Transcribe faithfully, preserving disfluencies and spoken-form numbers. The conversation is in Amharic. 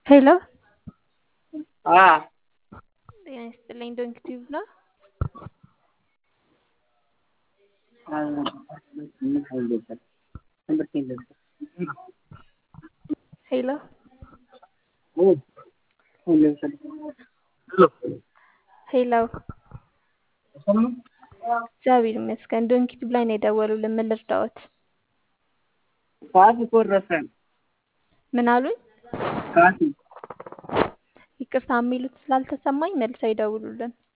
ሄሎ አዎ ጤና ይስጥልኝ ዶንኪ ቲዩብ ነው። ሄሎ ሄሎ እግዚአብሔር ይመስገን ዶንኪ ቲዩብ ላይ ነው የደወሉልን። ምን ልርዳዎት? ሰዓት ቆረሰን። ምን አሉኝ? ሰዓት ይቅርታ የሚሉት ስላልተሰማኝ መልሰው ይደውሉልን።